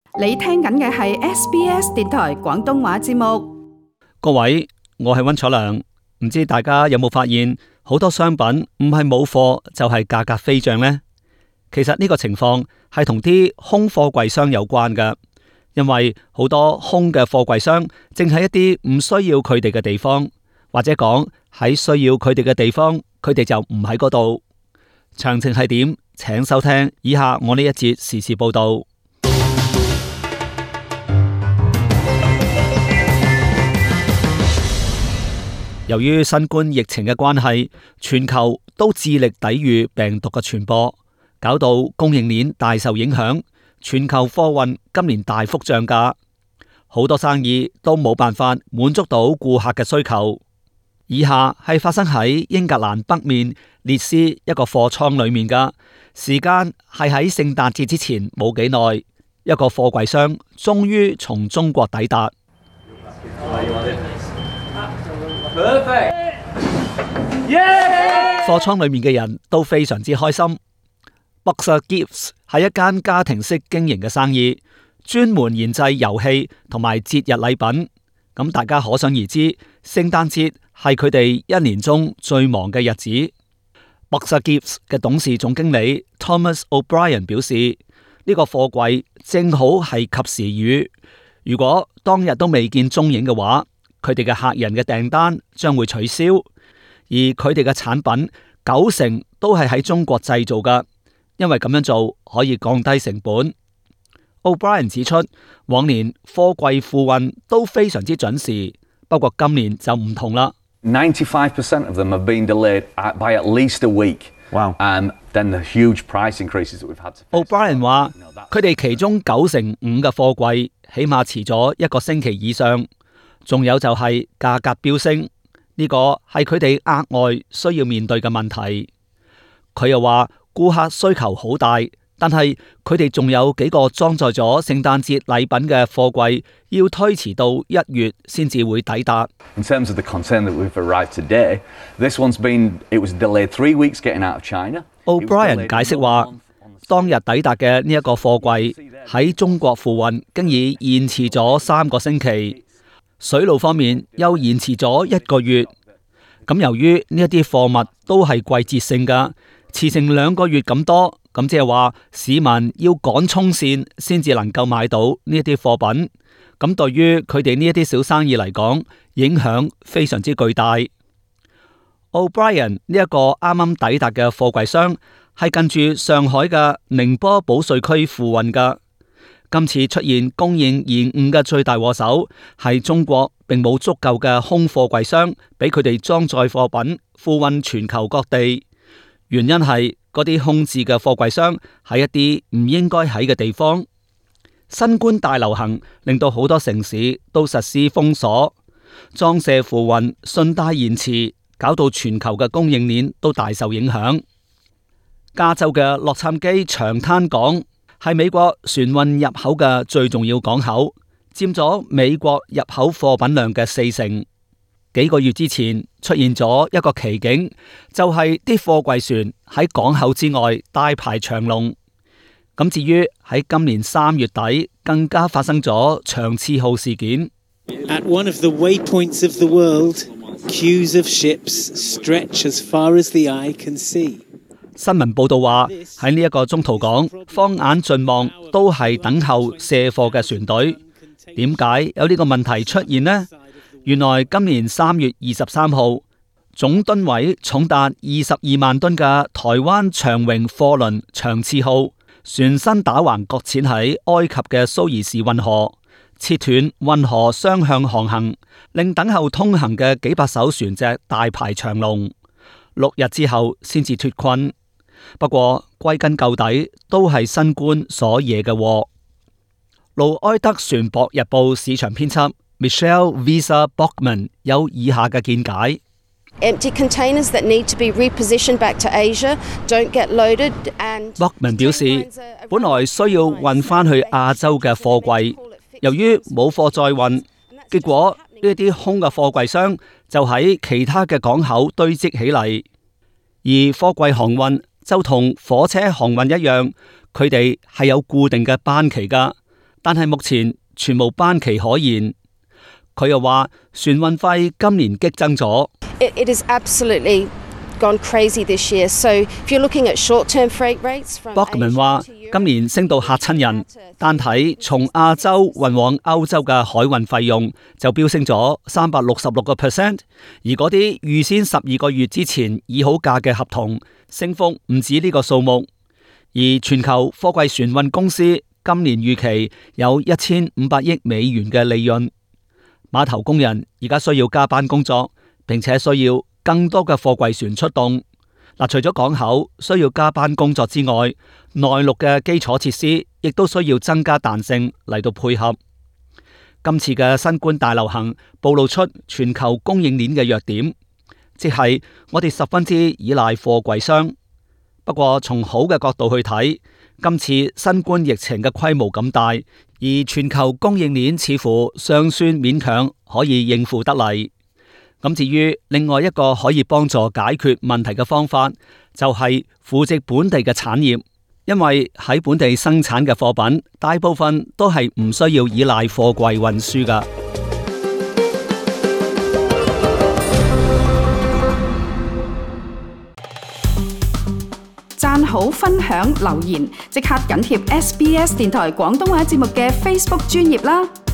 你聽緊嘅係 SBS 電台廣東話節目。 各位，我係溫楚良。唔知大家有冇發現，好多商品唔係冇貨，就係價格飛漲呢？其實呢個情況係同啲空貨櫃商有關㗎，因為好多空嘅貨櫃商正喺一啲唔需要佢哋嘅地方，或者講喺需要佢哋嘅地方，佢哋就唔喺嗰度。詳情係點？請收聽以下我呢一節時事報道。由於新冠疫情嘅關係，全球都致力抵禦病毒嘅傳播，搞到供應鏈大受影響，全球貨運今年大幅漲價，好多生意都冇辦法滿足到顧客嘅需求。以下係發生喺英格蘭北面列斯一個貨倉裏面㗎，時間係喺聖誕節之前冇幾耐，一個貨櫃商終於從中國抵達。貨倉裏面嘅人都非常之開心。Boxer Gifts 係一間家庭式經營嘅生意，專門研製遊戲同埋節日禮品。咁大家可想而知，聖誕節係佢哋一年中最忙嘅日子。Boxer Gifts 嘅董事總經理 Thomas O'Brien 表示，呢個貨櫃正好係及時雨，如果當日都未見蹤影嘅話，佢哋嘅客人嘅訂單將會取消，而佢哋嘅產品90%都係喺中國製造㗎，因為咁樣做可以降低成本。O'Brien 指出，往年貨櫃付運都非常之準時，不過今年就唔同啦。 95% of them have been delayed by at least a week. Wow. Then the huge price increases that we've had to pay. O'Brien 話，佢哋其中95%嘅貨櫃起碼遲咗1個星期以上。仲有就係價格飆升，呢個係佢哋額外需要面對嘅問題。佢又話顧客需求好大，但係佢哋仲有幾個裝載咗聖誕節禮品嘅貨櫃要推遲到1月先至會抵達。 In terms of the container that we've arrived today, this one's it was delayed 3 weeks getting out of China. O'Brien 解釋話，當日抵達嘅呢一個貨櫃喺中國付運，經已延遲咗3個星期。水路方面又延遲咗1個月，咁由於呢一啲貨物都係季節性㗎，遲成2個月咁多，咁即係話市民要趕衝線先至能夠買到呢一啲貨品，咁對於佢哋呢一啲小生意嚟講，影響非常之巨大。O'Brien 呢一個啱啱抵達嘅貨櫃商係近住上海嘅寧波保稅區付運㗎。今次出現供應延誤嘅最大禍首係中國，並冇足夠嘅空貨櫃商俾佢哋裝載貨品付運全球各地。原因係嗰啲空置嘅貨櫃商喺一啲唔應該喺嘅地方。新冠大流行令到好多城市都實施封鎖，裝卸付運順帶延遲，搞到全球嘅供應鏈都大受影響。加州嘅洛杉磯長灘港係美國船運入口嘅最重要港口，佔咗美國入口貨品量嘅40%。幾個月之前出現咗一個奇景，就係啲貨櫃船喺港口之外大排長龍。咁至於喺今年3月底，更加發生咗長賜號事件。 At one of the waypoints of the world, queues of ships stretch as far as the eye can see。 新聞報道話，喺呢一個中途港，放眼盡望都係等候卸貨嘅船隊。點解有呢個問題出現呢？原來今年3月23號，總噸位重達22萬噸嘅台灣長榮貨輪長賜號船身打橫擱淺喺埃及嘅蘇伊士運河，切斷運河雙向航行，令等候通行嘅幾百艘船隻大排長龍。6日之後先至脫困。不過歸根究底都係新冠所惹嘅禍。盧埃德船舶日報市場編輯 Michelle Visa Bockman 有以下嘅見解。 Empty containers that need to be repositioned back to Asia don't get loaded and Bockman 表示，本來需要運返去亞洲嘅貨櫃，由於冇貨再運，結果呢啲空嘅貨櫃箱就喺其他嘅港口堆積起嚟。而貨櫃航運就同火車航運一樣，佢哋係有固定嘅班期㗎， 但係目前全無班期可言。佢又話船運費今年激增咗。 It is absolutely gone crazy this year. So if you're looking at short-term freight rates from Bachman 話今年升到嚇親人，單睇從亞洲運往歐洲嘅海運費用就飆升咗366%，而嗰啲預先12個月之前議好價嘅合同，升幅唔止呢個數目。而全球貨櫃船運公司今年預期有1500億美元嘅利潤。碼頭工人而家需要加班工作，並且需要更多嘅貨櫃船出動。除咗港口需要加班工作之外，內陸嘅基礎設施亦都需要增加彈性嚟到配合。今次嘅新冠大流行暴露出全球供應鏈嘅弱點，即係我哋十分之依賴貨櫃商。不過從好嘅角度去睇，今次新冠疫情嘅規模咁大，而全球供應鏈似乎尚算勉強可以應付得嚟。咁至於另外一個可以幫助解決問題嘅方法，就係扶植本地嘅產業，因為喺本地生產嘅貨品大部分都係唔需要依賴貨櫃運輸㗎。 讚好、分享、留言，即刻緊貼SBS 電台廣東話節目嘅 Facebook 專頁啦！